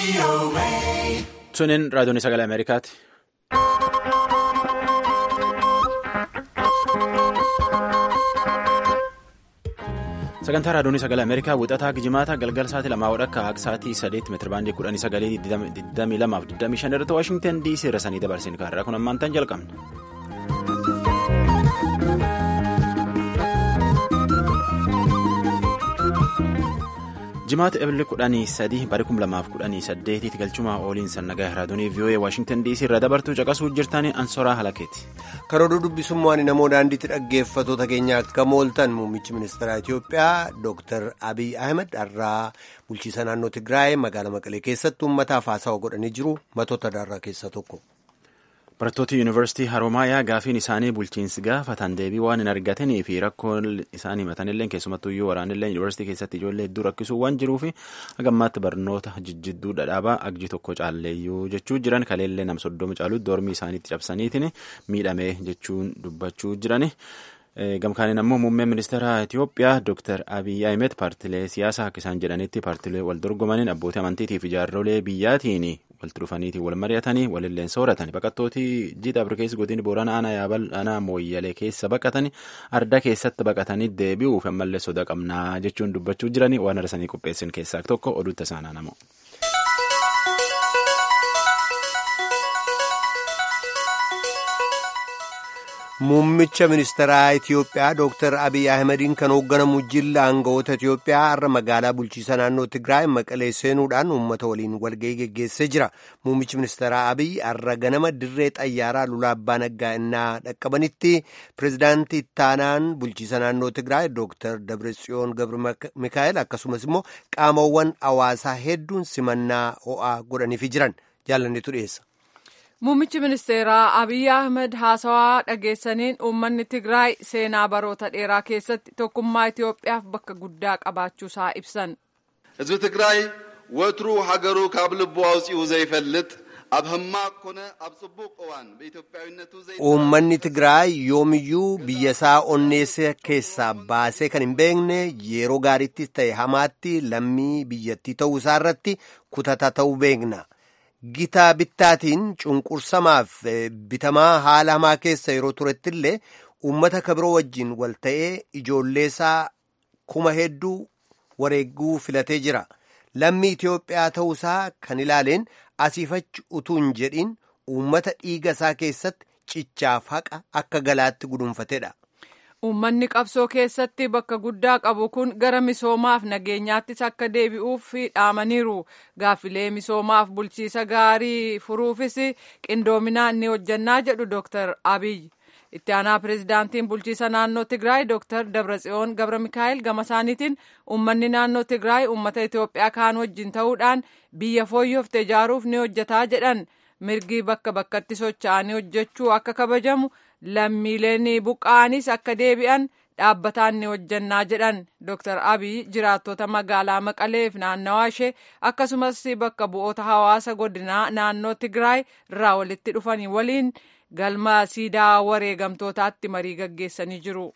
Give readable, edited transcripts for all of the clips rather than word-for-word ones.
Sunin raadiyoon sagalee Ameerikaati. Sagantaa raadiyoon sagalee Ameerikaa wixataa Gijimaata galgal sa'aatii 2:00 akka sa'aatii 8 meetirabaandii 1922 irratti Waashingtan DC irra sanii dabarsin kaarraa kun ammaantan jalqabna. Jimaata Ebilee 13 bara 2018 galchumaa ooliin sannagaa raadiyoonii VOA Waashingtan DC irra dabartuu caqasuu jirtanii Ansoraa Halakeeti. Karoora dubbisummaan namoo daandiitti dhaggeeffattoota keenya akka mooltan muummichi ministeera Itiyoophiyaa Dr. Abiy Ahmed har'aa bulchiisa naannoo Tigraay magaalaa Maqalee keessatti uummataaf haasawa godhanii jiru. Matoota daarraa keessaa tokko. Barattoota Yuunivarsiitii Haroomayaa gaafiin isaanii bulchiinsi gaafatan deebii waan hin argatanii fi rakkoon isaan himatanillee keessumattuyyuu waraanillee Yuunivarsiitii keessatti ijoollee hedduu rakkisuu waan jiruuf hagammaatti barnoota jijjidduu dhadhaabaa agji tokko caalleeyyuu jechuu jiran kaleellee nam 30 caalutti doormii isaaniitti cabsaniitiin miidhamee jechuun dubbachuu jiran. Gamkaaniin ammoo muummeen ministeera Itiyoophiyaa Dr. Abiy Ahmed paartilee siyaasaa akka isaan jedhanitti paartilee wal dorgomaniin abbootii amantiitiif ijaarrolee biyyaatiin walitti dhufaniitiin wal mari'atanii walilleen sooratan baqattooti jiidha Afrikees godin Booranaa aanaa yaabal aanaa mooyyalee keessa baqatanii arda keessatti baqatanii deebi'uuf ammallee soda qabnaa jechuun dubbachuu jiranii waan arsanii qopheessin keessaa tokko oduutti isaanaa namoo. Muummicha ministeeraa Itiyoophiyaa Dr. Abiy Ahmediin kan hoogganamu jilla aangawoota Itiyoophiyaa har'a magaalaa bulchiisa naannoo Tigraay Maqalee seenuudhaan uummata waliin walgahii geggeessee jira. Muummichi ministeeraa Abiy har'a ganama dirree xayyaaraa Lulaa Abbaa Naggaa innaa dhaqqabanitti pireezidaantii ittaanaan bulchiisa naannoo Tigraay Dr. Dabratsiyoon Gabramikaa'el akkasumas immoo qaamawwan hawaasaa hedduun simannaa ho'aa godhaniifi jiran jaalanneetu dhiyeessa. Muummichi ministeeraa Abiy Ahmed haasawaa dhageessaniin uummanni Tigraay seenaa baroota dheeraa keessatti tokkummaa Itiyoophiyaaf bakka guddaa qabaachuusaa ibsan. Hizbi Tigraay wotru hagaru ካብ ልቡ አውፂኡ ዘይፈልጥ ኣብ ህማቅ ኮነ ኣብ ጽቡቅ እዋን በኢትዮጵያዊነቱ uummanni Tigraay yoomiyyuu biyyasaa onneessa keessaa baasee kan hin beekne yeroo gaariittis ta'e hamaatti lammii biyyattii ta'uu isaa irratti kutataa ta'uu beekna. Gitaa bittaatiin cunqursamaaf bitamaa haala hamaa keessa yeroo turetti illee uummata kabiroo wajjin wal ta'ee ijoolleesaa kuma hedduu wareeguu filatee jira. Lammii Itiyoophiyaa ta'uusaa kan ilaaleen asiifachi utuu hin jedhin uummata dhiiga isaa keessatti cichaaf haqa akka galaatti gudunfatedha. Uummanni qabsoo keessatti bakka guddaa qabu kun gara misoomaaf nageenyaattis akka deebi'uuf dhaamaniiru. Gaaffilee misoomaaf bulchiisa gaarii furuufis qindoominaan ni hojjannaa jedhu Dr. Abiy. Itti aanaa pireezidaantiin bulchiisa naannoo Tigraay Dr. Dabratsiyoon Gabramikaa'el gama isaaniitiin uummanni naannoo Tigraay uummata Itiyoophiyaa kaan wajjin ta'uudhaan biyya fooyyofte ijaaruuf ni hojjataa jedhan. Mirgi bakka bakkatti socho'anii hojjechuu akka kabajamu. Lammiileen buqqa'anis akka deebi'an dhaabbataan ni hojjannaa jedhan Dr. Abiy jiraattota magaalaa Maqaleef naannawaa ishee akkasumas bakka bu'oota hawaasa godinaa naannoo Tigraay irraa walitti dhufanii waliin galma siidaa wareegamtootaatti marii gaggeessanii jiru.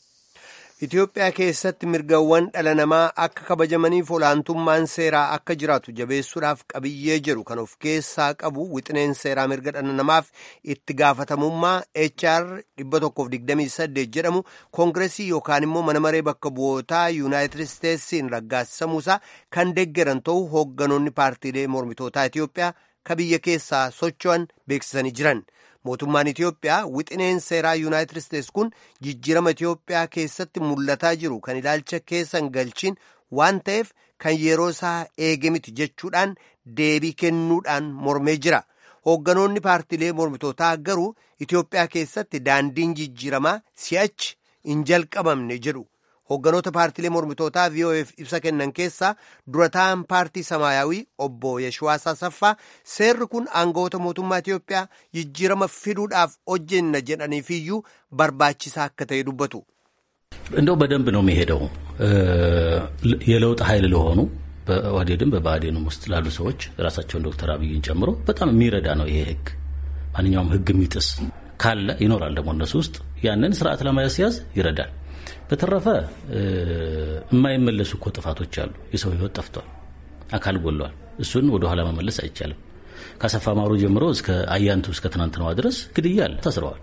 Itiyoophiyaa keessatti mirgawwan dhala namaa akka kabajamaniif olaantummaan seeraa akka jiraatu jabeessuudhaaf qabiyyee jedhu kan of keessaa qabu wixineen seeraa mirga dhala namaaf itti gaafatamummaa HR 128 jedhamu koongireesii yookaan immoo mana maree bakka bu'ootaa Yuunaayitid Isteetsiin raggaasisamuusaa kan deeggaran ta'uu hoogganoonni paartiilee mormitootaa Itiyoophiyaa ka biyya keessaa socho'an beeksisanii jiran. Mootummaan Itiyoophiyaa wixineen seeraa Yuunaayitid Isteets kun jijjiirama Itiyoophiyaa keessatti mul'ataa jiru kan ilaalcha keessa hin galchiin waan ta'eef kan yeroo isaa eege miti jechuudhaan deebii kennuudhaan mormee jira. Hoogganoonni paartiilee mormitootaa garuu Itiyoophiyaa keessatti daandiin jijjiiramaa si'achi hin jalqabamne jedhu. Hoogganoota paartiilee mormitootaa VOF ibsa kennan keessaa durataan paartii Samaayawii obbo Yeshwaa Sasaffaa seerri kun aangawoota mootummaa Itiyoophiyaa jijjiirama fiduudhaaf hojjenna jedhaniifiyyuu barbaachisaa akka ta'e dubbatu. እንደው በደንብ ነው የሚሄደው የለውጥ ኃይል ለሆኑ በኦህዴድም በብአዴንም ውስጥ ላሉ ሰዎች ራሳቸውን ዶክተር አብይን ጨምሮ በጣም የሚረዳ ነው ይሄ ህግ። ማንኛውም ህግ የሚጥስ ካለ ይኖራል ደግሞ እነሱ ውስጥ ያንን ስርዓት ለማስያዝ ይረዳል። በተረፈ የማይመለሱ እኮ ጥፋቶች አሉ። የሰው ህይወት ጠፍቷል፣ አካል ጎሏል፣ እሱን ወደ ኋላ መመለስ አይቻልም። ከአሰፋ ማሩ ጀምሮ እስከ አያንቱ እስከ ትናንትናዋ ድረስ ግድያ አለ፣ ታስረዋል።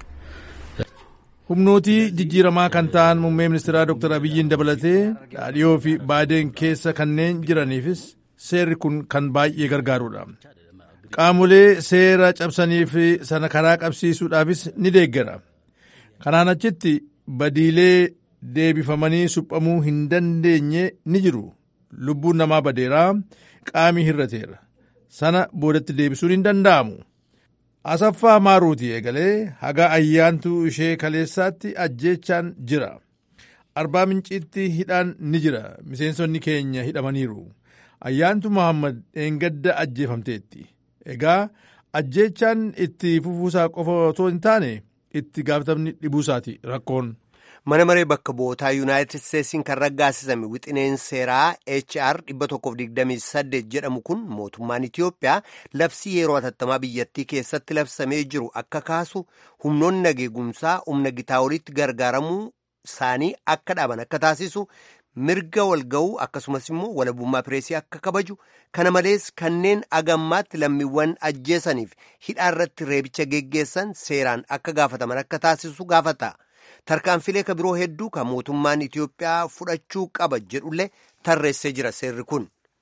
humnooti jijjiiramaa kan ta'an muummee ministeeraa Dr. Abiyyiin dabalatee dhaadhiyoo fi baadeen keessa kanneen jiraniifis seerri kun kan baay'ee gargaarudha. Qaamolee seera cabsanii fi sana karaa qabsiisuudhaafis ni deeggara. Kanaan achitti badiilee deebifamanii suphamuu hin dandeenye ni jiru. Lubbuun namaa badeeraa, qaamii hirrateera. Sana boodatti deebisuun hin danda'amu. Asaffaa Maaruutii eegalee haga ayyaantuu ishee kaleessaatti ajjeechaan jira. Arbaa Minciitti hidhaan ni jira. Miseensonni keenya hidhamaniiru. Ayyaantu Muhammad dheengadda ajjeefamteetti. Egaa ajjeechaan itti fufuusaa qofa otoo hin taane itti gaafatamni dhibuusaati rakkoon. Mana maree bakka bu'ootaa Yuunaayitid Steetsiin kan raggaasisame wixineen seeraa HR 128 jedhamu kun mootummaan Itiyoophiyaa labsii yeroo hatattamaa biyyattii keessatti labsamee jiru akka kaasu, humnoonni nageegumsaa humna gitaa olitti gargaaramuu isaanii akka dhaaban akka taasisu, mirga walga'uu akkasumas immoo walabummaa pireesii akka kabaju, kana malees kanneen agammaatti lammiiwwan ajjeesaniif hidhaarratti reebicha geggeessan seeraan akka gaafataman akka taasisu gaafata. Tarkaanfilee ka biroo hedduu kan mootummaan Itiyoophiyaa fudhachuu qaba jedhullee tarreessee jira seerri kun.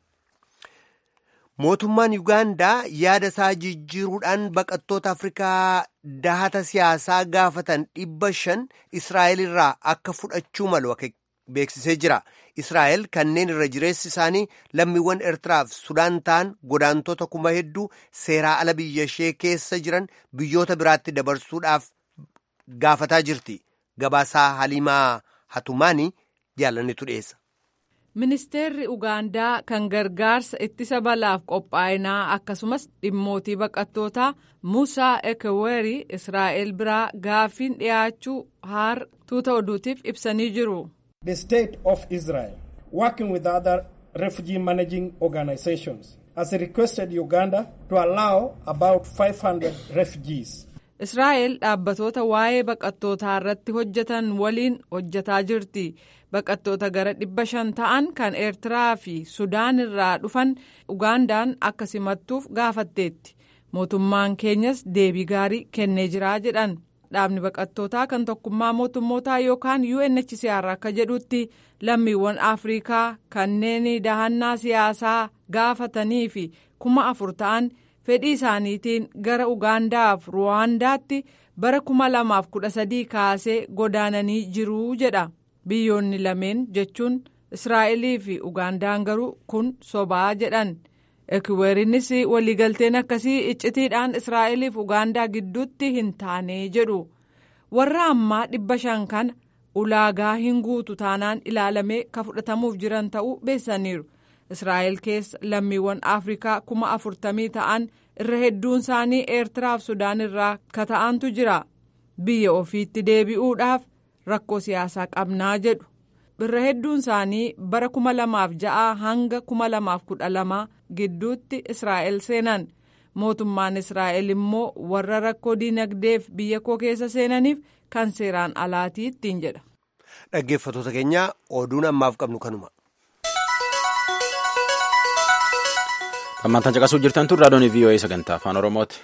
Mootummaan Yuugaandaa yaada isaa jijjiiruudhaan baqattoota Afrikaa dahata siyaasaa gaafatan 500 Israa'el irraa akka fudhachuu malu beeksisee jira. Israa'el kanneen irra jireessi isaanii lammiiwwan Eertiraaf Sudaan ta'an godaantota kuma hedduu seeraa ala biyya ishee keessa jiran biyyoota biraatti dabarsuudhaaf gaafataa jirti. Gabaasaa Haliimaa Hatumaanii jaalannitu dhiyeessa. Ministeerri Ugaandaa kan gargaarsa ittisa balaaf qophaa'inaa akkasumas dhimmootii baqattootaa Musaa Ekeweeri Israa'el biraa gaaffiin dhiyaachuu har'a tuuta oduutiif ibsanii jiru. The state of Israel, working with other refugee managing organizations, has requested Uganda to allow about 500 refugees. Israa'el dhaabbatoota waa'ee baqattootaa irratti hojjetan waliin hojjetaa jirti. Baqattoota gara 500 ta'an kan Eertiraa fi Sudaan irraa dhufan Ugaandaan akka simattuuf gaafatteetti. Mootummaan keenyas deebii gaarii kennee jira jedhan. Dhaabni baqattootaa kan tokkummaa mootummootaa yookaan UNHCR akka jedhutti lammiiwwan Afrikaa kanneen dahannaa siyaasaa gaafatanii fi 4,000 ta'an fedhii isaaniitiin gara Ugaandaaf Ruwaandaatti bara 2013 kaasee godaananii jiru jedha. Biyyoonni lameen jechuun Israa'elii fi Ugaandaan garuu kun sobaa jedhan. Ekiweeriinis waliigalteen akkasii iccitiidhaan Israa'elii fi Ugaandaa gidduutti hin taane jedhu. Warra ammaa 500 kana ulaagaa hin guutu taanaan ilaalamee ka fudhatamuuf jiran ta'uu beessaniiru. Israa'el keessa lammiiwwan Afrikaa 40,000 ta'an irra hedduun isaanii Eertiraaf Sudaan irraa ka ta'antu jira. Biyya ofiitti deebi'uudhaaf rakkoo siyaasaa qabnaa jedhu. Irra hedduun isaanii bara 2006 hanga 2012 gidduutti Israa'el seenan. Mootummaan Israa'el immoo warra rakkoo diinagdeef biyya koo keessa seenaniif kan seeraan alaatii ittiin jedha. Dhaggeeffattoota keenya oduun ammaaf qabnu kanuma. Hammantaan caqasuu jirtan tun raadiyoon VOA sagantaa afaan Oromooti.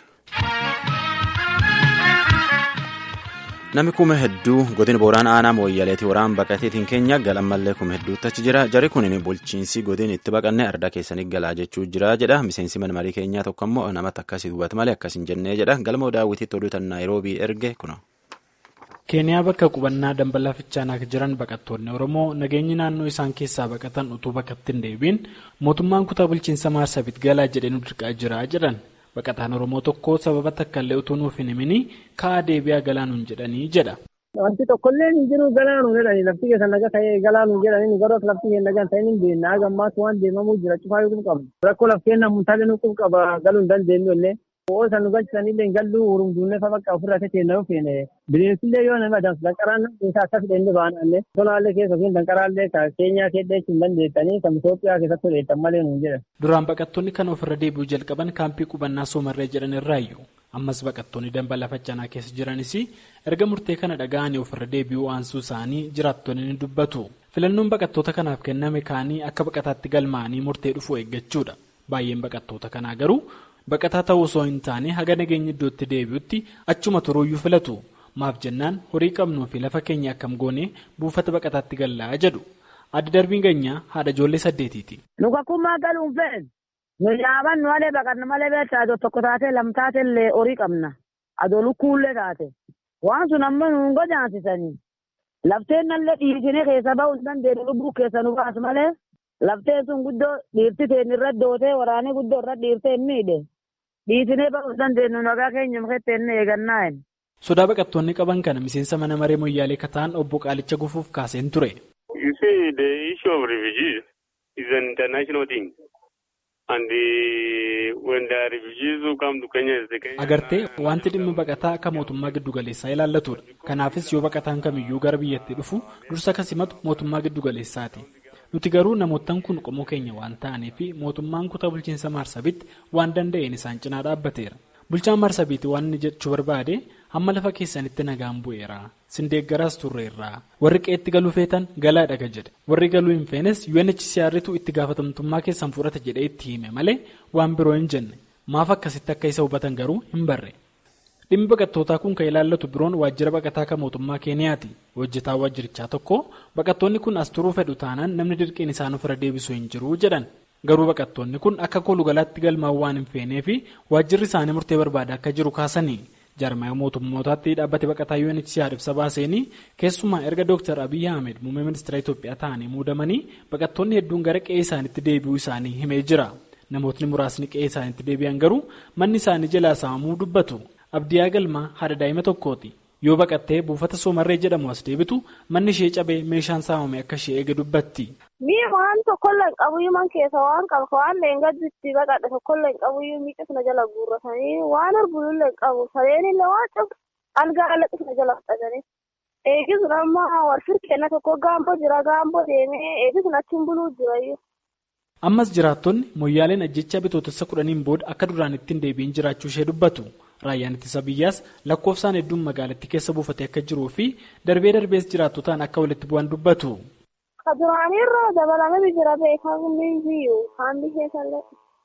Namni kuma hedduu godina Booranaa aanaa Mooyyaleetii waraan baqateetiin keenya galammallee kuma hedduutti achi jira. Jari kun bulchiinsi godina itti baqannee ardaa keessanii galaa jechuu jira jedha. Miseensi mana marii keenyaa tokko immoo namatti akkasii dubbata malee akkas hin jennee jedha. Galmoo daawwitiitti oduu tan Naayiroobii erge kuna. Keeniyaa bakka qubannaa Dambala Fichaanaa jiran baqattoonni Oromoo nageenyi naannoo isaan keessaa baqatan utuu bakkatti hin deebiin mootummaan kutaa bulchiinsa Maarsabiit galaa jedhee nu dirqaa jira jedhan. Baqataan Oromoo tokko sababa takkaallee utuu nuuf hin himini ka'aa deebi'aa galaanuun jedhanii jedha. Wanti tokkollee hin jiru galaanuun jedhanii lafti keessa naga ta'ee galaanuun jedhanii garuu lafti keessa nagaan ta'ee hin beekna gammaas waan deemamuu jira cufaa yoo qabu. Rakkoo lafti keenya muntaalee nuuf qaba galuu hin dandeenyu illee. Oolan nu galchanillee galluu urunguunne fa bakka ofirraa ta'e na feene bineensillee yoo nama dansu danqaraan isaa akka fidenne baananne tolaallee keessa fi danqaraallee keenyaa keeddeechi hin dandeettanii kan Itoophiyaa keessatti hojjetan malee nuun jedhan. Duraan baqattoonni kan ofirra deebi'uu jalqaban kaampii qubannaa Soomarree jedhan irraayyuu ammas baqattoonni Dambala Fichaanaa keessa jiranis erga murtee kana dhaga'anii ofirra deebi'uu aansuu isaanii jiraattonni ni dubbatu. Filannoon baqattoota kanaaf kenname kaanii akka baqataatti galmaa'anii murtee dhufuu eeggachuudha. Baay'een baqattoota kanaa garuu baqataa ta'uu osoo hin taane haga nageenya iddootti deebi'utti achuma turuuyyuu filatu. Maaf jennaan horii qabnuu fi lafa keenya akkam goonee buufata baqataatti gallaa jedhu. Adda darbiin ganyaa haadha ijoollee 8ti. Nu kakkummaa galuun fe'en. Nu nyaaban nu malee baqanna malee beektaa adoo tokko taatee lamtaatee illee horii qabna. Adoo lukkuullee taate. Waan sun amma nu godaasisanii. Lafteen nallee dhiisinee keessa ba'uu hin dandeenye lubbuu keessa nu baasu malee. Lafteen sun guddoo dhiirti teen irra dootee waraanee guddoo irra dhiirtee hin miidhe. Dhiisinee ba'uu hin dandeenye nagaa keenya mukatti hin eegannaa hin. Sodaa baqattoonni qaban kana miseensa mana maree Moyyaalee Kataan obbo Qaalicha Gufuuf kaaseen ture. You see, the issue of refugees is an international thing. And when the refugees who come to Kenya is the Kenya... Agartee wanti dhimma baqataa akka mootummaa giddugaleessaa ilaallatudha. Kanaafis yoo baqataan kamiyyuu gara biyyatti dhufu dursa akka simatu mootummaa giddugaleessaati. Nuti garuu namoottan kun qomoo keenya waan ta'aniif mootummaan kutaa bulchiinsa Maarsabitti waan danda'een isaan cinaa dhaabbateera. Bulchaan Maarsabiitti waan inni jechuu barbaade hamma lafa keessanitti nagaan bu'eera. Sindeeggaraas turreerra. Warri qe'eetti galuu feetan galaadha jedhe. Warri galuu hin feenes UNHCRtu itti gaafatamtummaa keessan fudhata jedhee itti hime malee waan biroo hin jenne. Maaf akkasitti akka isa hubatan garuu hin barre. Dhimmi baqattootaa kun kan ilaallatu biroon waajjira baqataa kan mootummaa Keeniyaati. Hojjetaa waajjirichaa tokko baqattoonni kun as turuu fedhu taanaan namni dirqiin isaan ofirra deebisuu hin jiru jedhan. Garuu baqattoonni kun akka kolugalaatti galmaan waan hin feenee fi waajjirri isaanii murtee barbaada akka jiru kaasanii. Jaarmaya mootummootaatti dhaabbate baqataa UNHCR ibsa baaseenii keessumaa erga Dr. Abiy Ahmed muummee ministeera Itoophiyaa ta'anii muudamanii baqattoonni hedduun gara qe'ee isaaniitti deebi'uu isaanii himee jira. Namootni muraasni qe'ee isaaniitti deebi'an garuu manni isaanii jalaa saamamuu dubbatu. Abdiyaa Galmaa haadha daa'ima tokkooti. Yoo baqattee buufata Soomarree jedhamu as deebitu manni ishee cabee meeshaan saamame akka ishee eege dubbatti. Mi'a waan tokkollee qabuyyuu man keessa waan qabu waan leengaddiitti baqadhe tokkollee qabuyyuu miidhagina jala guurratanii waan arbulullee qabu sareenillee waan cabu algaa alaqisna jala fudhatanii. Eegisni amma warshii kenna tokko gaamboo jira gaamboo deemee eegisni achiin buluu jirayyuu. Ammas jiraattonni Moyyaaleen ajjechaa bitootessa 10 booda akka duraan ittiin deebiin jiraachuu ishee dubbatu. Raayyaan ittisa biyyaas lakkoofsaan hedduun magaalattii keessa buufatee akka jiruu fi darbees jiraattotaan akka walitti bu'an dubbatu. Kaduraanirra dabalamee jira beekamni biyyuu haalli keessallee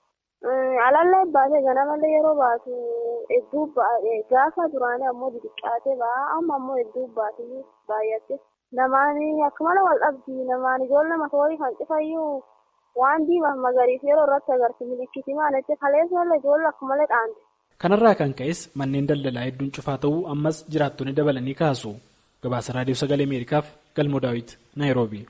alallee baatee ganamallee yeroo baatu hedduu gaafa duraanii ammoo xixiqqaatee ba'a amma ammoo hedduu baatee baay'atte namaani akkuma wal dhabdi namaani ijoollee masoorii kan cifayyuu waan diimaa magariisa yeroo irratti agarsiisa milikitii maalitti kaleessallee ijoollee akkumallee dhaante. Kanarraa kan ka'es manneen daldalaa hedduun cufaa ta'uu ammas jiraattonni dabalanii kaasu. Gabaasa Raadiyoo Sagalee Ameerikaaf Galmoo Daawit Naayiroobii.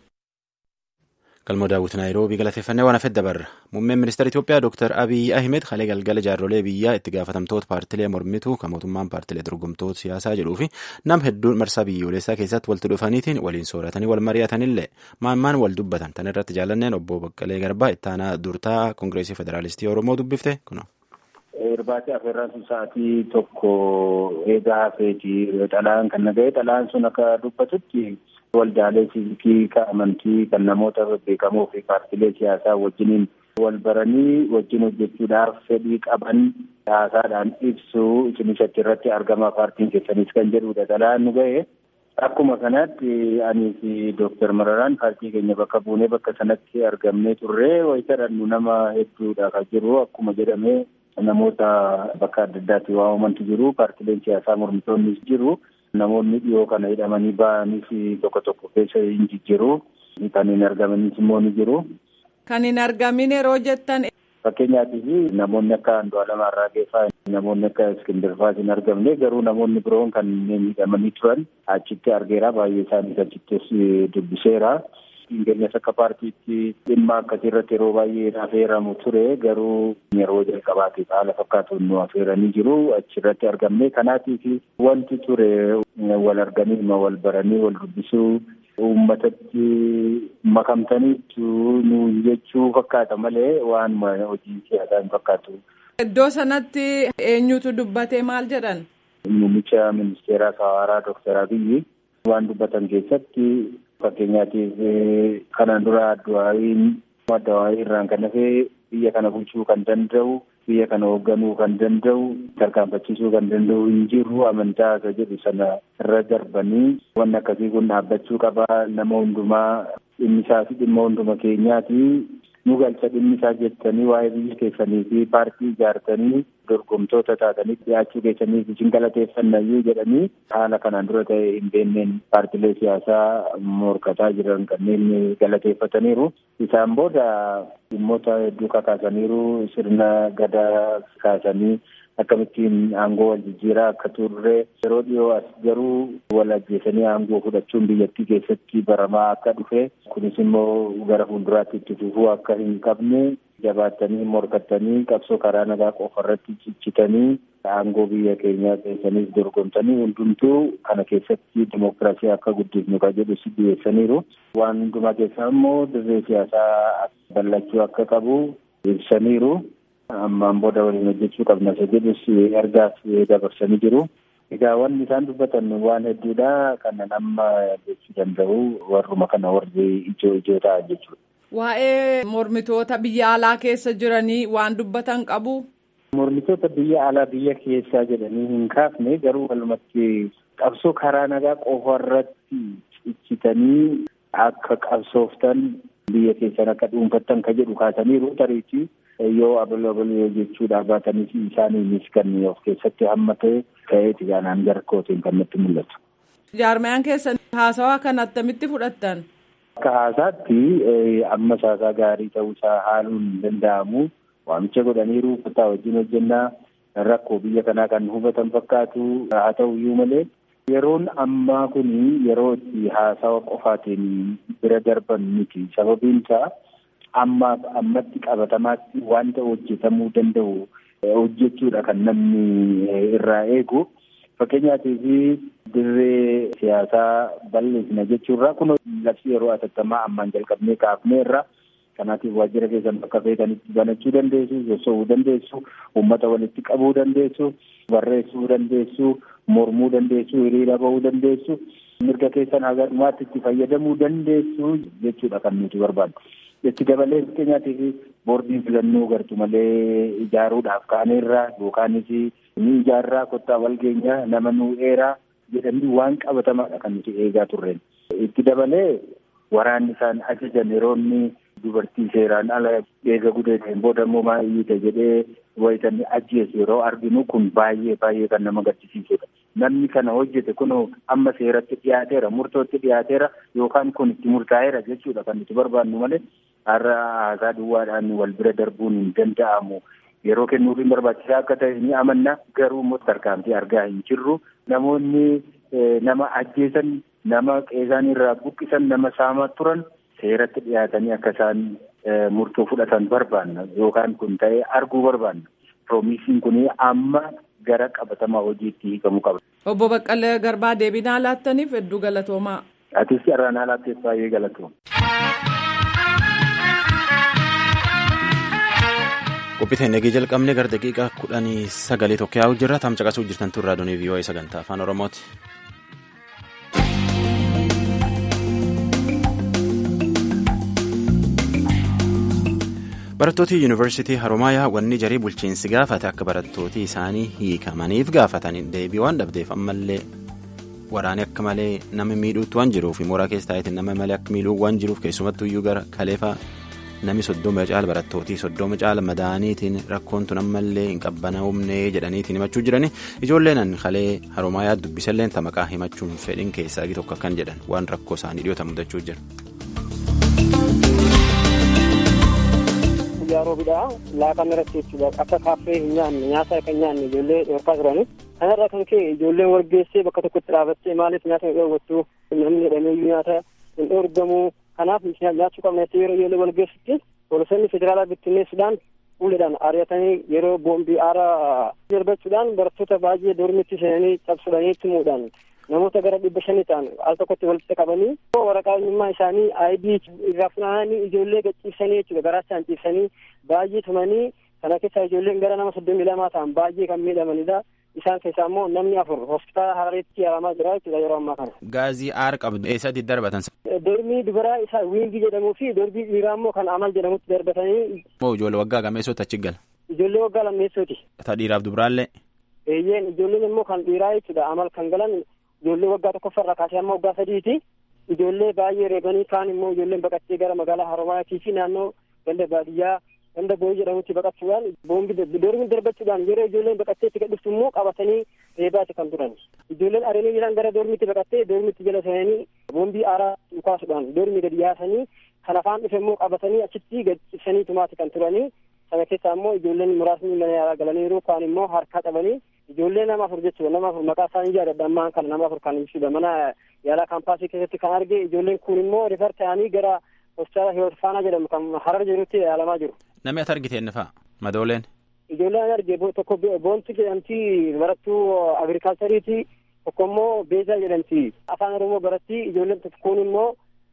Galmoo Daawit Naayiroobii galateeffannee waan hafedda barra. Muummeen ministeera Itoophiyaa Dr. Abiy Ahmed halee galgala jaarrolee biyyaa itti gaafatamtoota paartilee mormituu kan mootummaan paartilee dorgomtoota siyaasaa jedhuu fi nam hedduun marsaa biyyoolessaa keessatti walitti dhufaniitiin waliin sooratanii wal mari'atanillee maammaan wal dubbatan tan irratti jaallanneen obbo Baqqalee Garbaa ittaanaa durtaa Koongireesii Federaalistii Oromoo dubbifte kuno. Irbaati afeerraan sun sa'aatii tokko eegaa hafeeti xalaan kan nagahee xalaan sun akka dubbatutti waldaalee siivikii kan amantii kan namoota beekamoo fi paartilee siyaasaa wajjiniin wal baranii wajjin hojjechuudhaaf fedhii qaban haasaadhaan ibsu cimishatti irratti argama paartiin keessanis kan jedhudha xalaan nu gahe. Akkuma kanatti ani fi Dr. Mararaan paartii keenya bakka buunee bakka sanatti argamnee turree wayitadhannu nama hedduudha kan jiru akkuma jedhamee. Namoota bakka adda addaatti waamamantu jiru. Paartileen siyaasaa mormitoonnis jiru. Namoonni dhiyoo kana hidhamanii ba'anii fi tokko keessa hin jijjiiru. Kan hin argamanis immoo ni jiru. Kan hin argamin yeroo jettan. Fakkeenyaatiif namoonni akka Andu'aalem Arraageeffaa namoonni akka Iskindir Faas hin argamne garuu namoonni biroon kan hidhamanii turan achitti argeera. Baay'ee isaaniis achittis dubbiseera. Ingeenyas akka paartiitti dhimma akkasii irratti yeroo baay'ee affeeramu ture garuu yeroo jalqabaatiif haala fakkaatuun nu affeeranii jiru achirratti argamne kanaatiif wanti ture wal arganii wal baranii wal dubbisuu uummatatti makamtaniitu nu jechuu fakkaata malee waan hojii siyaasaa hin fakkaatu. Iddoo sanatti eenyutu dubbatee maal jedhan? Muummicha ministeeraa Haaraa Dr. Abiyyi waan dubbatan keessatti. Fakkeenyaatiif kanaan dura Adduwaayii irraan kan hafee biyya kana bulchuu kan danda'u biyya kana hoogganuu kan danda'u tarkaanfachiisuu kan danda'u hin jiru amantaa isa jedhu sana irra darbanii wanni akkasii kun dhaabbachuu qaba nama hundumaa dhimmisaa fi dhimma hunduma keenyaati nu galcha dhimmi isaa jettanii waa'ee biyya keessanii fi paartii ijaartanii dorgomtoota taatanii dhiyaachuu keessaniif isin galateeffannayyuu jedhanii haala kanaan dura ta'e hin beenneen paartilee siyaasaa morkataa jiran kanneen galateeffataniiru. Isaan booda dhimmoota hedduu kakaasaniiru, sirna gadaa kaasanii akkamittiin aangoo wal jijjiiraa akka turre yeroo dhiyoo as garuu wal ajjeesanii aangoo fudhachuun biyyattii keessatti baramaa akka dhufe kunis immoo gara fuulduraatti itti fufuu akka hin qabne jabaattanii morkattanii qabsoo karaa nagaa qofa irratti cichitanii aangoo biyya keenyaa keessaniif dorgomtanii hundumtuu kana keessatti dimokiraasii akka guddifnu ka jedhu si dhiyeessaniiru. Waan hundumaa keessaa immoo dirree siyaasaa bal'achuu akka qabu ibsaniiru. Ammaan booda waliin hojjechuu qabna isa jedhus ergaas dabarsanii jiru. Egaa wanni isaan dubbatan waan hedduudha. Kanan amma jechuu danda'u warruma kana warri ijoo ta'an jechuudha. Waa'ee mormitoota biyya alaa keessa jiranii waan dubbatan qabu. Mormitoota biyya alaa biyya keessaa jedhanii hin kaafne garuu walumatti qabsoo karaa nagaa qofa irratti cichitanii akka qabsooftan biyya keessan akka dhuunfattan ka jedhu kaasaniiru tariitii. Yoo abaloo jechuudha baatanis isaaniinis kan of keessatti hammate ta'eeti jaanaan jarkootiin kan nutti mul'atu. Jaarmayaan keessan haasawaa kan attamitti fudhattan? Akka haasaatti amma haasaa gaarii ta'uusaa haaluun hin danda'amu. Waamicha godhaniiru kutaa wajjin hojjennaa rakkoo biyya kanaa kan hubatan fakkaatu haa ta'uyyuu malee yeroon ammaa kun yeroo itti haasawa qofaatiin bira darban miti. Sababiin isaa ammatti qabatamaatti wanta hojjetamuu danda'u hojjechuudha kan namni irraa eegu. Fakkeenyaatiif dirree siyaasaa bal'isna jechuurraa kun labsii yeroo atattamaa ammaan jalqabnee kaafnee irraa kanaatiif waajjira keessan bakka feetanitti banachuu dandeessu, soso'uu dandeessu, uummata walitti qabuu dandeessu, barreessuu dandeessu, mormuu dandeessu, hiriira bahuu dandeessu, mirga keessan haga dhumaatti itti fayyadamuu dandeessu jechuudha kan nuti barbaadu. Itti dabalee fakkeenyaatiif boordiin filannoo gartu malee ijaaruudhaaf kaaneerraa yookaanis ni ijaarraa kottaa walgeenyaa nama nuu eeraa jedhanii waan qabatamaadha kan nuti eegaa turreen. Itti dabalee waraanni isaan ajajan yeroo inni dubartii seeraan ala eega gudeeteen booda immoo maayyiite jedhee wayitanni ajjeesu yeroo arginu kun baay'ee kan nama gaddisiisudha. Namni kana hojjete kun amma seeratti dhiyaateera, murtootti dhiyaateera yookaan kun itti murtaa'eera jechuudha kan nuti barbaannu malee har'a haasaa duwwaadhaan wal bira darbuun hin danda'amu. Yeroo kennuufiin barbaachisaa akka ta'e ni amanna garuu immoo tarkaanfii argaa hin jirru. Namoonni nama ajjeesan, nama qeesaan irraa buqqisan, nama saamaa turan seeratti dhiyaatanii akka isaan murtoo fudhatan barbaanna yookaan kun ta'ee arguu barbaanna. Piroomiisiin kun amma gara qabatamaa hojiitti hiikamuu qaba. Obbo Baqqalee Garbaa deebinaa laattaniif hedduu galatoomaa. Atis irraanaa laatteef baay'ee galatooma. Qophii nagee jalqabne gara daqiiqaa 19 tokko yaa'u jirra. Tamcaqasuu jirtan turraa doonii VOA sagantaa afaan Oromooti. Barattooti yuunivarsiitii Haroomayaa wanni jarii bulchiinsi gaafate akka barattooti isaanii hiikamaniif gaafatan deebii waan dhabdeef ammallee waraanee akka malee nama miidhuutti waan jiruuf mooraa keessa taa'eetiin nama malee akka miidhuu waan jiruuf keessumattuu iyyuu gara kaleefaa nami 30 caala barattootii 30 caala madaaniitiin rakkoon tun ammallee hin qabbanaa'umnee jedhaniitiin himachuu jirani ijoolleen kalee Haroomayaa dubbisalleen tamaqaa himachuun fedhin keessaa tokko akkan jedhan waan rakkoo isaanii dhiyoota mudachuu jira. Roobiidhaa laaqana irratti jechuudha akka kaaffee hin nyaanne nyaata kan nyaanne ijoollee dhorkaa turani kanarraa kan ka'e ijoolleen wargeessee bakka tokkotti dhaabattee maaliif nyaata hin dhoowwattu namni jedhameeyyuu nyaata hin dhoorgamu kanaaf nyaachuu qabna yeroo ijoollee walgeessitti poolisoonni federaalaa bittinneessuudhaan fuulduraan ari'atanii yeroo boombii aaraa darbachuudhaan barattoota baay'ee dormitti seenanii cabsuudhaan tumuudhaan namoota gara 500 ta'an al tokkotti walitti qabanii waraqaa eenyummaa isaanii ID irraa funaananii ijoollee gachiisanii jechuudha garaachaan ciibsanii baay'ee tumanii kana keessaa ijoolleen gara nama 32 ta'an baay'ee kan miidhamanidha. Isaan keessaa immoo namni 4 hospitaala Harareetti yaalamaa jira jechuudha yeroo ammaa kana. Gaazii aar qabdu eessatti darbatan? Dormii dubaraa isaa wiingii jedhamuu fi dormii dhiiraa immoo kan amal jedhamutti darbatanii. Moo ijoollee waggaa gameessootti achi gala? Ijoollee waggaa lammeessooti. Ta dhiiraaf dubaraallee? Eeyyeen ijoolleen immoo kan dhiiraa jechuudha amal kan galan ijoollee waggaa tokkoffarraa kaasee amma waggaa 3ti. Ijoollee baay'ee reebanii kaan immoo ijoolleen baqattee gara magaalaa Haroomayaatii fi naannoo ganda baadiyyaa ganda boo'ii jedhamutti baqachuudhaan doormii darbachuudhaan yeroo ijoolleen baqattee itti gadhuftu immoo qabatanii reebaati kan turan. Ijoolleen areelee jiran gara doormiitti baqattee doormiitti jala seenanii boombii aaraa dhukaasuudhaan doormii gadi yaasanii kan afaan dhufe immoo qabatanii achitti gad cibsanii tumaati kan turanii. Sana keessaa immoo ijoolleen muraasni mana yaalaa galaniiru kaan immoo harkaa qabanii ijoollee nama afur jechuudha. Nama afur maqaa isaanii yaadadha ammaan kana nama afur kan ibsudha. Mana yaalaa kaampaasii keessatti kan arge ijoolleen kun immoo rifar ta'anii gara hospitaala Hiwoot Faanaa jedhamu kan Harar jirutti yaalamaa jiru. Namni ati argite inni fa'a madooleen. Ijoolleen arge tokko boonti jedhamti barattuu agirikaalchariiti tokko immoo beezaa jedhamti afaan oromoo baratti ijoolleen kun immoo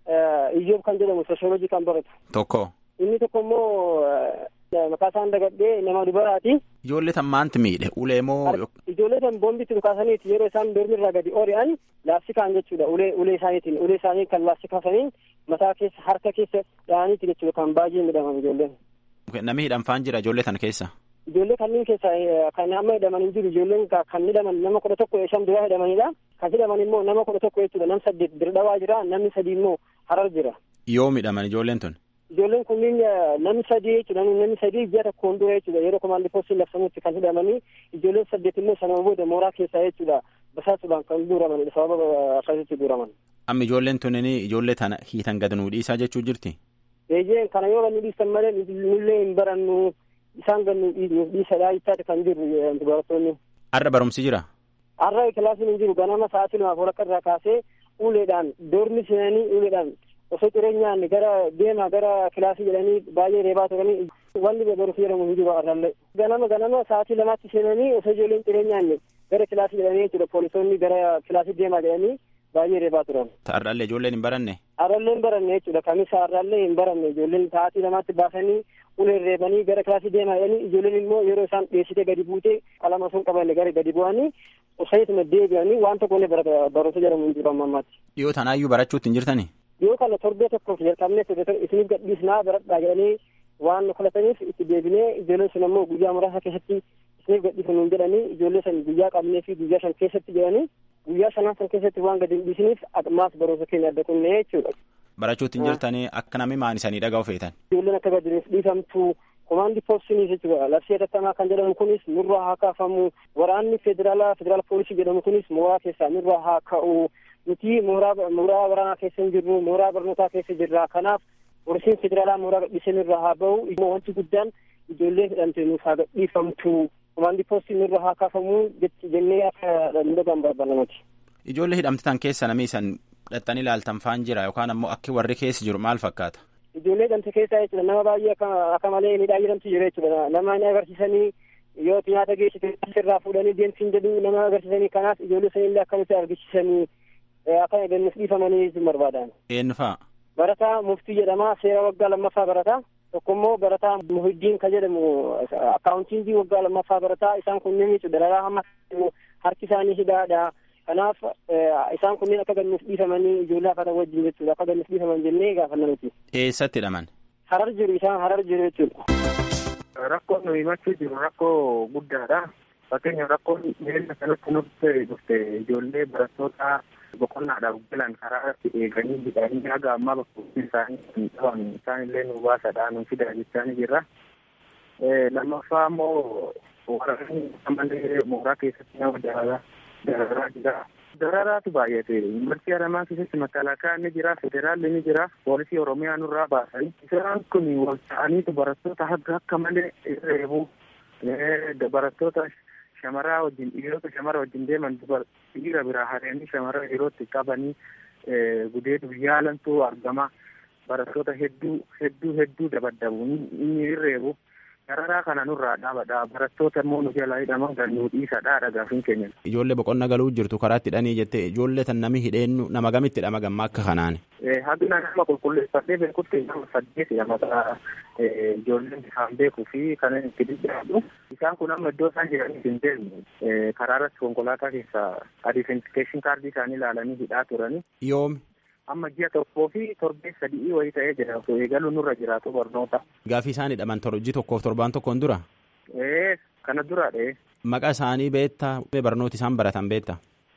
iyyoob kan jedhamu sooshoolojii kan baratu. Tokko. Inni tokko immoo maqaa isaan dagadhee nama dubaraati. Ijoollee tan maanti miidhe ulee moo. Ijoollee tan boombitti dhukaasaniiti yeroo isaan doormirraa gadi ori'an laastikaan jechuudha ulee isaaniitiin ulee isaanii kan laastikaasaniin mataa keessa harka keessa dhahaniiti jechuudha kan baay'ee midhaman ijoolleen. Namni hidhamfaan jira ijoollee tan keessa. Ijoollee kanneen keessa kan amma hidhaman hin jiru ijoolleen kan hidhaman nama 11 duraa hidhamanidha. Kan hidhaman immoo nama 11 jechuudha nam 8 Dirdhawaa jira namni 3 immoo Harar jira. Yoo midhaman ijoolleen tun. Ijoolleen kunniin namni 3 jechuudha namni 3 ji'a tokkoon dura jechuudha yeroo komaandii poostiin labsamutti kan hidhamanii ijoolleen 8 immoo sanuma booda mooraa keessaa jechuudha basaasuudhaan kan guuramanidha sababa akkasitti guuraman. Amma ijoolleen tunni ijoollee tana hiitan gad nuu dhiisaa jechuu jirti. Eeyyeen kana yoo nu dhiisan malee nullee hin barannu isaan gad nu dhiisadhaa jechaati kan jiru barattoonni. Har'a barumsi jira? Har'a kilaasiin hin jiru ganama sa'aatii 2 akka irraa kaasee uleedhaan doormi seenanii uleedhaan osoo jireenyaan gara kilaasii jedhanii baay'ee reebaa turanii wanni barumsi jedhamu hin jiru har'allee. Ganama sa'aatii 2tti seenanii osoo ijoolleen jireenyaan gara kilaasii jedhanii jechuudha poolisoonni gara kilaasii deemaa jedhanii baay'ee reebaa turan. Har'allee ijoolleen hin baranne? Har'allee hin baranne jechuudha kamisa har'allee hin baranne ijoolleen sa'aatii 2tti baasanii uleen reebanii gara kilaasii deemaa jedhanii ijoolleen immoo yeroo isaan dheessitee gadi buutee qalama sun qabanne gara gadi bu'anii osayituma deebi'anii waan tokkollee barumsa jedhamu hin jiru amma ammaatti. Dhiyoo tanaayyuu barachuutti hin jirtani? Yoo kana torbee tokkoof jalqabnee isiniif gadhiisnaa baradhaa jedhanii waan nu kadhataniif itti deebinee ijoolleen sun ammoo guyyaa muraasa keessatti isiniif gadhiisnu jedhanii ijoollee san guyyaa qabnee fi guyyaa san keessatti jedhanii guyyaa sanaan san keessatti waan gadi hin dhiisiniif ammaas barumsa keenya adda kunnee jechuudha. Barachuutti hin jirtanii akka namni maan isanii dhaga'u feetan? Ijoolleen akka gadi dhiifamtu komaandii poostinii jechuudha labsii hatattamaa kan jedhamu kunis nurraa haa kaafamu waraanni federaal poolisii jedhamu kunis mooraa keessaa nurraa haa ka'u. Nuti mooraa waraanaa keessa hin jirru mooraa barnootaa keessa jirra kanaaf poolisiin federaalaa mooraa gadhiisee nurraa haa ba'u immoo wanti guddaan ijoollee hidhamte nuuf haa gadhiifamtu komaandii poostii nurraa haa kaafamu jennee akka midhagaan barbaanna nuti. Ijoollee hidhamte tan keessa namni isan dhaxxanii ilaaltan faan jira yookaan ammoo akki warri keessa jiru maal fakkaata? Ijoollee hidhamte keessa jechuudha nama baay'ee akka malee miidhaa jedhamtu jira jechuudha nama ni agarsiisanii yoo nyaata geessite irraa fuudhanii deemsiin jedhu nama agarsiisanii kanaaf ijoollee sanillee akkamitti argisiisanii akka eegannuuf dhiifamanii barbaadan. Eenyu fa'a? Barataa muftii jedhama seera waggaa lammaffaa barataa tokko immoo barataa muhiddiin kan jedhamu akkaawuntiingii waggaa lammaffaa barataa isaan kunneen jechuudha dararaa hamma harki isaanii hidhaadha kanaaf isaan kunneen akka gannuuf dhiifamanii ijoollee akkata wajjin jechuudha akka gannuuf dhiifaman jennee gaafanna nuti. Eessatti hidhaman? Harar jiru isaan Harar jiru jechuudha. Rakkoon nu himachuu jiru rakkoo guddaadha. Fakkeenyaaf rakkoon miila kanatti nutti dhufte ijoollee barattoota boqonnaadhaaf galan karaa irratti eeganii bidhaanii haga ammaa bakka isaanii hin dhaban isaan illee nu baasadhaa nu fidaa jechaa ni jirra. Lammaffaa immoo waraanni ammallee mooraa keessatti nama dararaa jira. Dararaatu baay'ate yuunivarsiitii Haramaa keessatti makalakaa ni jira federaalli ni jira poolisii Oromiyaa nurraa baasanii isaan kun wal ta'aniitu barattoota haga akka malee reebu barattoota shamaraa wajjin dhiirota shamara wajjin deeman dhiira biraa hareanii shamara yerootti qabanii gudeetu yaalantu argama barattoota hedduu dabaddabu inni reebu dararaa kana nurraa dhaabadha barattoota immoo nu jalaa hidhaman kan nu dhiisadha dhagaafin keenya. Ijoollee boqonna galuu jirtu karaatti hidhanii jettee ijoollee tan nami hidheennu nama gamitti hidhama gamma akka kanaan. Hagina nama qulqulleeffadhee beekutti nama 8 maqaa ijoolleen isaan beekuu fi kan itti dhiyyaatu isaan kun amma iddoo isaan jiraniif hin deemne karaa irratti konkolaataa keessaa identification kaardii isaanii ilaalanii hidhaa turani. Yoomi? Amma ji'a tokkoo fi torbee 3 wayii ta'ee jira eegaluu nurra jiraatu barnoota. Gaafii isaan hidhaman ji'a tokkoof torbaan tokkoon dura? Kana duraadha. Maqaa isaanii beektaa barnooti isaan baratan beektaa?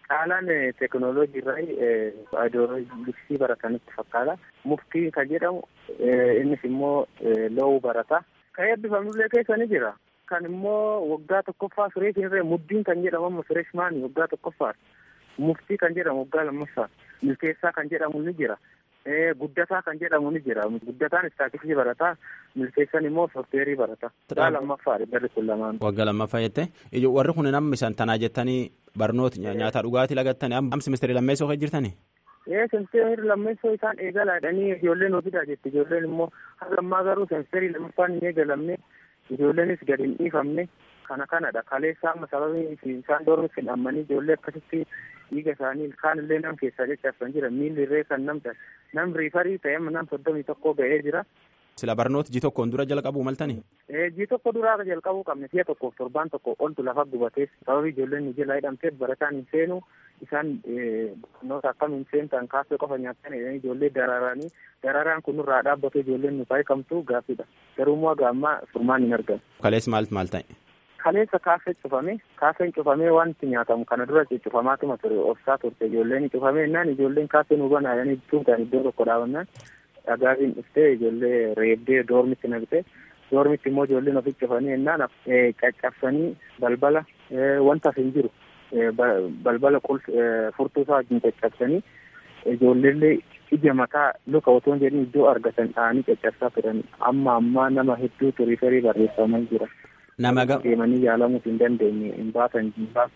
Caalaan teekinooloojii irraa ideoloojii baratanitti fakkaata. Muftii kan jedhamu innis immoo loowuu barata. Kan eebbifamullee keessa ni jira. Kan immoo waggaa tokkoffaa fireeshinirree muddiin kan jedhamu amma fireeshmaanii waggaa tokkoffaa. Muftii kan jedhamu waggaa lammaffaa. Milkeessaa kan jedhamu ni jira. Guddataa kan jedhamu ni jira. Guddataan istaatikii barataa. Milkeessan immoo soofteerii barata. Waggaa lammaffaadha barri kun lamaan. Waggaa lammaffaa jettee warri kun namni isaan tanaa jettanii barnoota nyaataa dhugaatii lagattanii amma simisteerii lammeessoo kan jirtanii? Simisteerii lammeessoo isaan eegalaadhanii ijoolleen hojiidha jetti. Ijoolleen immoo haga ammaa garuu simisteerii lammaffaan hin eegalamne ijoolleenis gadi hin dhiifamne kanadha. Kaleessaa amma sababii isaan doormis hin ammanii ijoollee akkasitti dhiiga isaanii ilkaan illee nam keessaa caccabsan jira. Miilli irree kan nam riifarii ta'e amma nam 31 ga'ee jira. Sila barnoota ji tokkoon dura jalqabuu maltanii? Ji tokko duraa jalqabuu qabne si'a tokkoof torbaan tokko oltu lafa gubatees sababii ijoolleen jala hidhamteef barataan hin seenu isaan barnoota akkam hin seentan kaasee qofa nyaatan ijoollee dararaan kun irraa dhaabbatu ijoolleen nu faayikamtu gaaffiidha. Garuu immoo ammaa furmaan hin argamu. Kaleessa maal ta'e? Kaleessa kaaseen cufamee wanti nyaatamu kana dura cufamaatuma ture obsaa turte ijoolleen cufamee innaan ijoolleen kaaseen hubannaa jedhanii tuutaan iddoo tokko dhaabannaan dhagaatiin dhuftee ijoollee reebdee doormitti naqxee doormitti immoo ijoolleen ofitti cufanii ennaan caccabsanii balbala wanta hin jiru balbala furtuusaa wajjin caccabsanii ijoolleellee ija mataa luka otoo hin jedhin iddoo argatan dha'anii caccabsaa turan amma nama hedduutu riifarii barreeffamaa jira. Nama deemanii yaalamuuf hin dandeenye hin baasan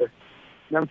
nam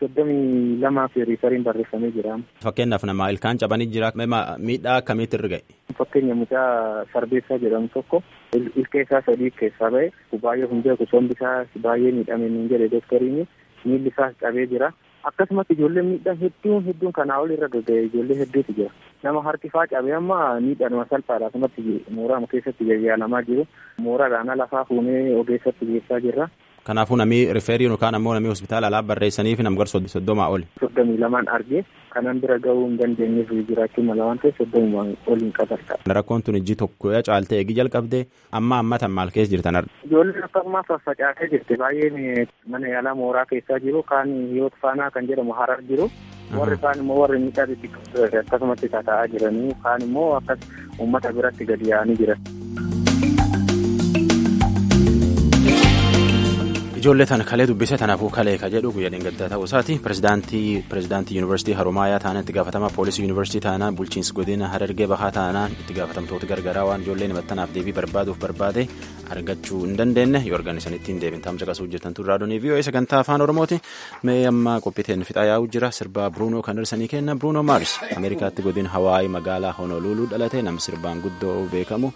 32 fi riifariin barreeffamee jira. Fakkeenyaaf nama ilkaan cabanii jira miidhaa akkamiitti irra ga'e? Fakkeenya mucaa Sarbeessaa jedhamu tokko ilkee isaa 3 keessaa ba'e baay'ee hundee sombi isaa baay'ee miidhame niin jedhe doktariin miilli isaa cabee jira. Akkasumas ijoolleen miidhaan hedduun kanaa ol irra gaga'e ijoollee hedduutu jira. Nama harki faa cabee amma miidhaanuma salphaadha asumatti mooraa keessatti yaalamaa jiru. Mooraadhaan lafaa fuunee ogeessatti geessaa jirra. Kanaafuu namni rifeerii yookaan ammoo namni hospitaala alaa barreessaniif nam gar 30 oli. 32 argee kanan bira ga'uu hin dandeenyeef jiraachuu mala waan ta'eef 30 oli hin qabarta. Rakkoon tun ijji tokko caaltee eegi jalqabdee ammatan maal keessa jirtan? Ijoolleen akkasumas faffacaatee jirte baay'een mana yaalaa mooraa keessaa jiru kaan hiyoot faanaa kan jedhamu harar jiru. Warri kaan immoo warri miidhaatti akkasumatti taa'aa jiranii kaan immoo akkas uummata biratti gadi yaa'anii jiran. Ijoollee tana kalee dubbise tanaafuu kalee ka jedhu guyyaa dheengaddaa ta'uu isaati. Pirezidaantii Yuunivarsiitii Haroomayaa taanaan itti gaafatamaa poolisii Yuunivarsiitii taanaan bulchiinsi godina Harargee Bahaa taanaan itti gaafatamtoota gargaraa waan ijoolleen himattanaaf deebii barbaade argachuu hin dandeenye yoo arganisanitti hin deebin taa'umsa qasuu hojjetantu raadiyoo VOA sagantaa afaan Oromooti. Mee amma qophiiteen fixaa yaa'uu jira sirbaa Bruunoo kan hirsanii kenna. Bruunoo Maars Ameerikaatti godina Hawaayii magaalaa Honoluluu dhalate nama sirbaan guddoo beekamu.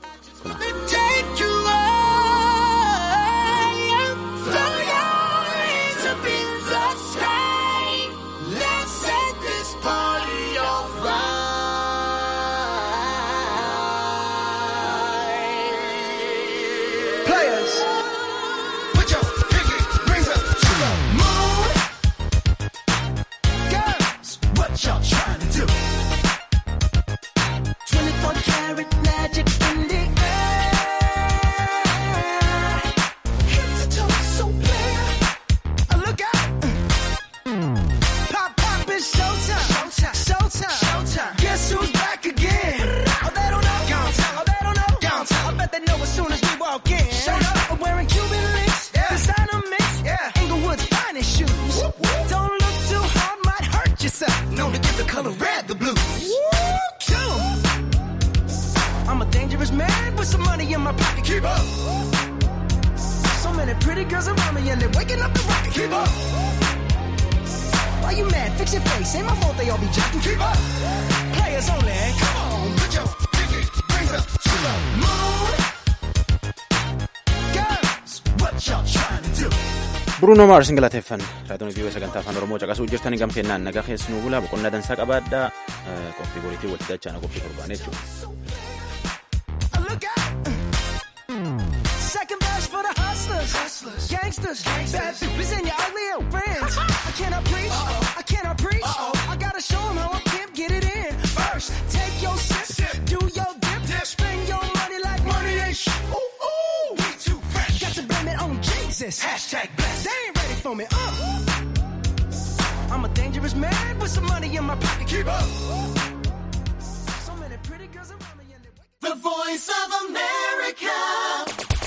Bruunoo Maars galateeffan raadiyoon VOA sagantaa afaan Oromoo caqasuu jirtanii gam kennaan nagaa keessanuu bulaa boqonnaa dansaa qabaadhaa qophii boriitii walitti dachaana qophii torbaan jechuudha. Gangsters, bad bitches and your ugly friends. I cannot preach. I gotta show them how I pimp get it in. First, take your sip, do your dip, spend your money like money ain't shit. Ooh, we too fresh. Got to blame it on Jesus. #blessed. They ain't ready for me. I'm a dangerous man with some money in my pocket. Keep up. So many pretty girls around me. The Voice of America.